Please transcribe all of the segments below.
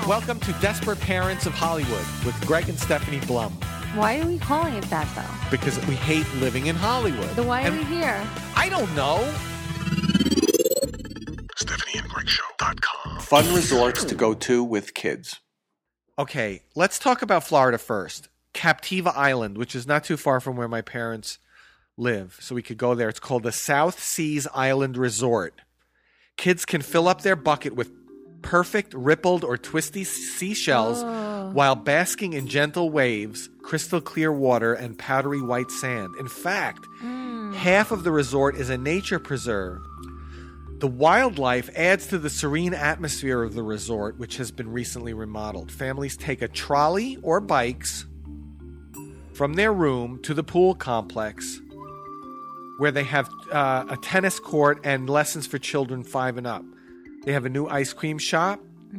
Welcome to Desperate Parents of Hollywood with Greg and Stephanie Blum. Why are we calling it that, though? Because we hate living in Hollywood. Then why are we here? I don't know. StephanieandGregShow.com. Fun resorts to go to with kids. Okay, let's talk about Florida first. Captiva Island, which is not too far from where my parents live, so we could go there. It's called the South Seas Island Resort. Kids can fill up their bucket with perfect rippled or twisty seashells while basking in gentle waves, crystal clear water, and powdery white sand. In fact, half of the resort is a nature preserve. The wildlife adds to the serene atmosphere of the resort, which has been recently remodeled. Families take a trolley or bikes from their room to the pool complex, where they have a tennis court and lessons for children 5 and up. They have a new ice cream shop.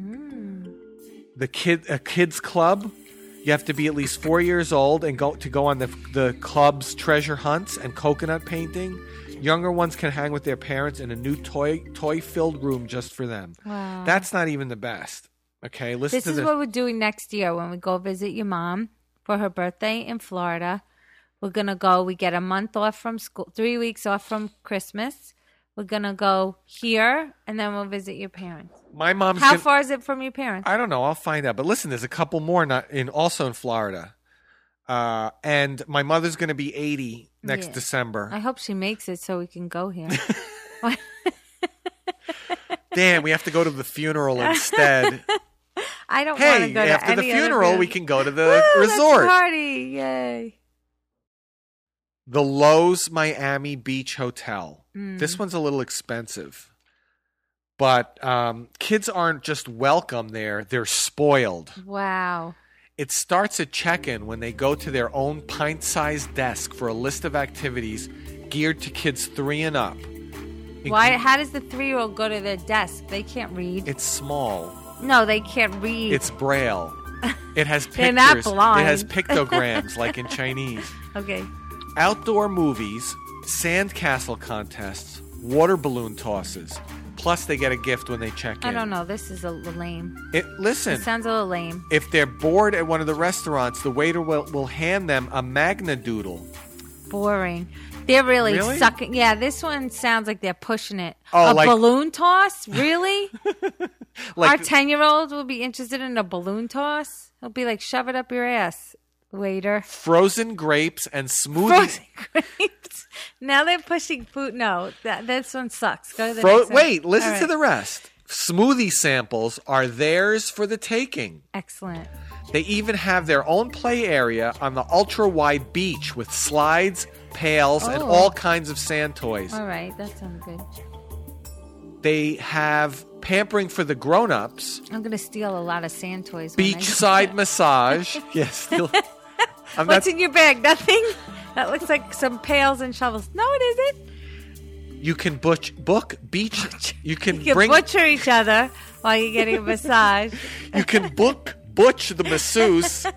A kids club. You have to be at least 4 years old and go on the club's treasure hunts and coconut painting. Younger ones can hang with their parents in a new toy-filled room just for them. Wow. That's not even the best. Okay, listen to this. This is what we're doing next year when we go visit your mom for her birthday in Florida. We're going to go. We get a month off from school, 3 weeks off from Christmas. We're going to go here, and then we'll visit your parents. My mom's How far is it from your parents? I don't know. I'll find out. But listen, there's a couple more also in Florida. And my mother's going to be 80 next December. I hope she makes it so we can go here. Damn, we have to go to the funeral instead. I don't want to go to after the any other funeral, we can go to the resort. Let's party. Yay. The Lowe's Miami Beach Hotel. This one's a little expensive. But kids aren't just welcome there. They're spoiled. Wow. It starts at check-in when they go to their own pint-sized desk for a list of activities geared to kids 3 and up. Why? How does the 3-year-old go to their desk? They can't read. It's small. No, they can't read. It's Braille. It has pictures. They're not blind. It has pictograms like in Chinese. Okay. Outdoor movies, sandcastle contests, water balloon tosses. Plus, they get a gift when they check in. I don't know. This is a little lame. Listen. It sounds a little lame. If they're bored at one of the restaurants, the waiter will hand them a Magna Doodle. Boring. They're really sucking. Yeah, this one sounds like they're pushing it. Oh, balloon toss? Really? Like our 10-year-old will be interested in a balloon toss? He'll be like, shove it up your ass, waiter. Frozen grapes and smoothies. Frozen grapes? Now they're pushing food. No, this one sucks. Go to the next one. Wait, listen to the rest. Smoothie samples are theirs for the taking. Excellent. They even have their own play area on the ultra-wide beach with slides, pails, and all kinds of sand toys. All right, that sounds good. They have pampering for the grown-ups. I'm going to steal a lot of sand toys. Beachside massage. Yes. What's in your bag? Nothing? That looks like some pails and shovels. No, it isn't. You can book beach. You can butcher each other while you're getting a massage. You can book Butch the masseuse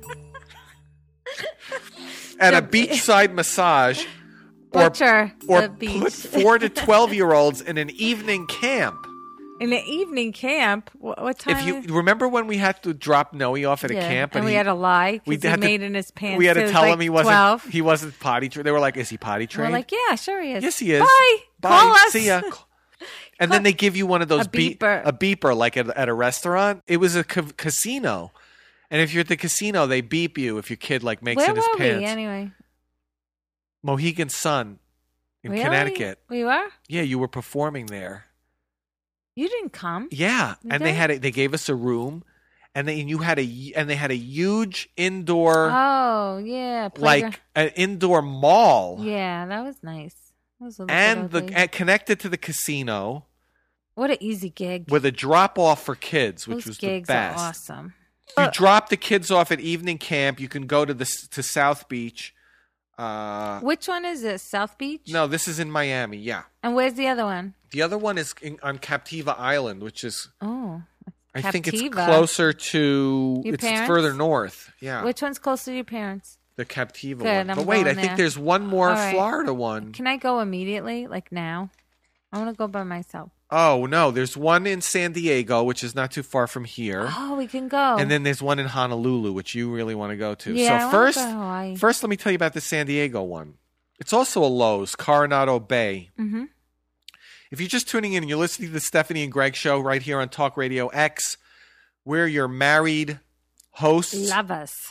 at a beachside massage. Butcher the beach. Put 4 to 12-year-olds in an evening camp. In an evening camp? What time? If you remember when we had to drop Noe off at a camp, and we had to lie because he made in his pants. We had to tell him he wasn't 12. He wasn't potty trained. They were like, "Is he potty trained?" We're like, "Yeah, sure he is." Yes, he is. Bye. Call us. See ya. And then they give you one of those a beeper like at a restaurant. It was a casino, and if you're at the casino, they beep you if your kid like makes in his pants. Where were we anyway? Mohegan Sun in Connecticut. We were? Yeah, you were performing there. You didn't come. Yeah, and they gave us a room, and they had a huge indoor. Oh yeah, like an indoor mall. Yeah, that was nice. That was and connected to the casino. What an easy gig with a drop off for kids, which was the best. Those gigs are awesome. You drop the kids off at evening camp. You can go to South Beach. Which one is this? South Beach? No, this is in Miami. Yeah. And where's the other one? The other one is on Captiva Island, which is I Captiva. think it's closer to Your it's parents? further north. Yeah. Which one's closer to your parents? The Captiva Good, one. I'm But wait, I going think there. there's one more All right. Florida one. Can I go immediately? Like now? I want to go by myself. Oh, no. There's one in San Diego, which is not too far from here. Oh, we can go. And then there's one in Honolulu, which you really want to go to. Yeah, I so wanna go to Hawaii. first, let me tell you about the San Diego one. It's also a Lowe's, Coronado Bay. Mm-hmm. If you're just tuning in and you're listening to the Stephanie and Greg show right here on Talk Radio X, we're your married hosts. Love us.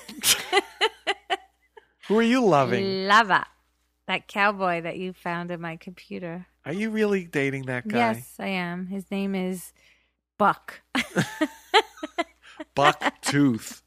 Who are you loving? Lava. That cowboy that you found in my computer. Are you really dating that guy? Yes, I am. His name is Buck. Buck Tooth.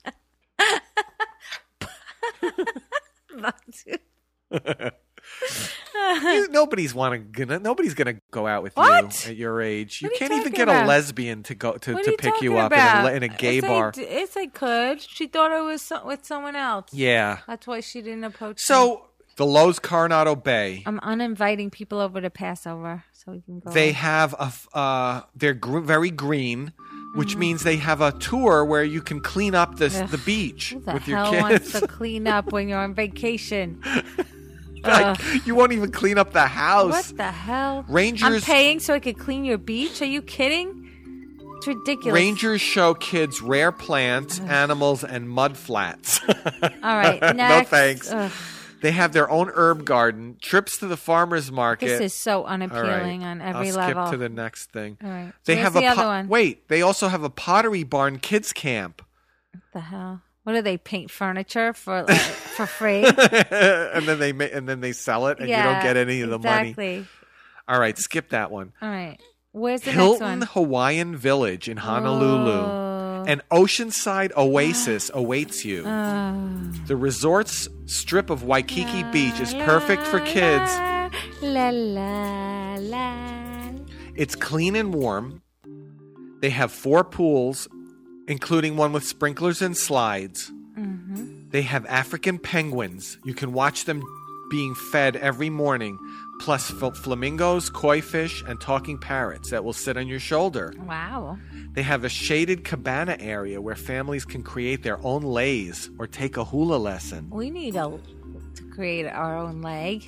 Nobody's gonna go out with What? you at your age. You What are you can't even talking get about? a lesbian to go to What are you pick you talking up about? in a gay bar. Yes, I could. She thought I was with someone else. Yeah. That's why she didn't approach me. So the Lowe's Coronado Bay. I'm uninviting people over to Passover so we can go. They have they're very green, which means they have a tour where you can clean up the beach Who the with your hell kids. wants to clean up when you're on vacation? Like, you won't even clean up the house. What the hell? Rangers- I'm paying so I could clean your beach? Are you kidding? It's ridiculous. Rangers show kids rare plants, animals, and mud flats. All right, next. No thanks. Ugh, They have their own herb garden, trips to the farmer's market. this is so All right, unappealing on every I'll level. skip to the next thing. All right. They Where's have the a other one? Wait, they also have a Pottery Barn kids camp. What the hell? What do they paint furniture for for free? and then they sell it and you don't get any of the money. Exactly. All right, skip that one. All right. Where's the Hilton next Hawaiian Village in Honolulu. Oh. An oceanside oasis awaits you. The resort's strip of Waikiki Beach is perfect for kids. La la la. It's clean and warm. They have 4 pools, including one with sprinklers and slides. Mm-hmm. They have African penguins. You can watch them being fed every morning, plus flamingos, koi fish, and talking parrots that will sit on your shoulder. Wow. They have a shaded cabana area where families can create their own leis or take a hula lesson. We need to create our own leg.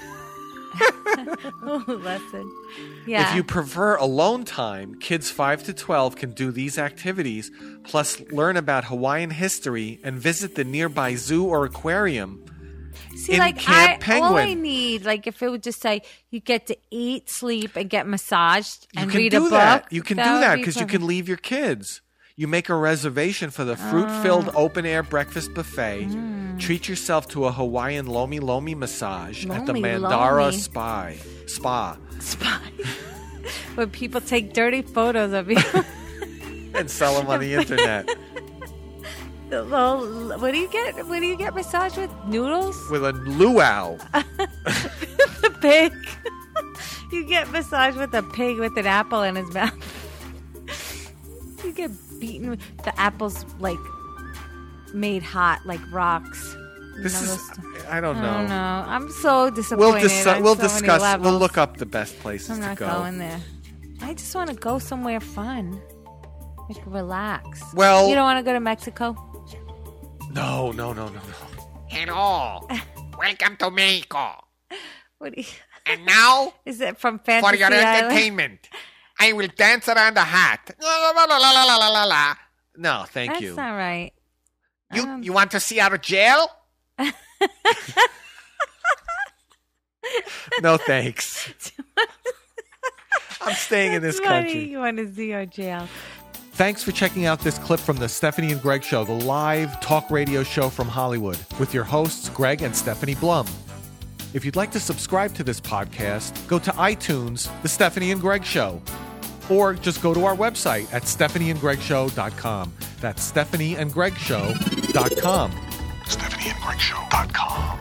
Lesson. Yeah. If you prefer alone time, kids 5 to 12 can do these activities, plus learn about Hawaiian history and visit the nearby zoo or aquarium. See, in like Camp all I Penguin. need, like if it would just say you get to eat, sleep, and get massaged and You can read do a book. that. You can do would that be because you perfect. can leave your kids. You make a reservation for the fruit-filled open-air breakfast buffet. Treat yourself to a Hawaiian Lomi Lomi massage at the Lomi Mandara Lomi. Spa Spy. When people take dirty photos of you. and sell them on the internet Well, what do you get? What do you get massaged with? Noodles? with a luau. The pig. You get massaged with a pig with an apple in his mouth. You get beaten with the apples like made hot like rocks. You This know, is those- I don't I know. don't know. I'm so disappointed. We'll, on we'll so many discuss. We'll levels. look up the best places I'm to not go. going there. I just want to go somewhere fun. Like relax. Well- you don't want to go to Mexico? No. Hello. Welcome to Mexico. What do you, And now, is it from for Fantasy your Island? entertainment, I will dance around the hat. La, la, la, la, la, la, la, la. No, thank That's you. not right. You want to see our jail? No, thanks. I'm staying in this That's funny. country. You want to see our jail. Thanks for checking out this clip from the Stephanie and Greg Show, the live talk radio show from Hollywood, with your hosts, Greg and Stephanie Blum. If you'd like to subscribe to this podcast, go to iTunes, The Stephanie and Greg Show, or just go to our website at stephanieandgregshow.com. That's stephanieandgregshow.com. StephanieandGregShow.com.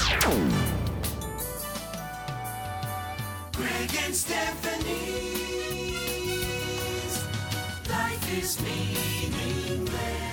Greg and Stephanie's Life is Meaningless.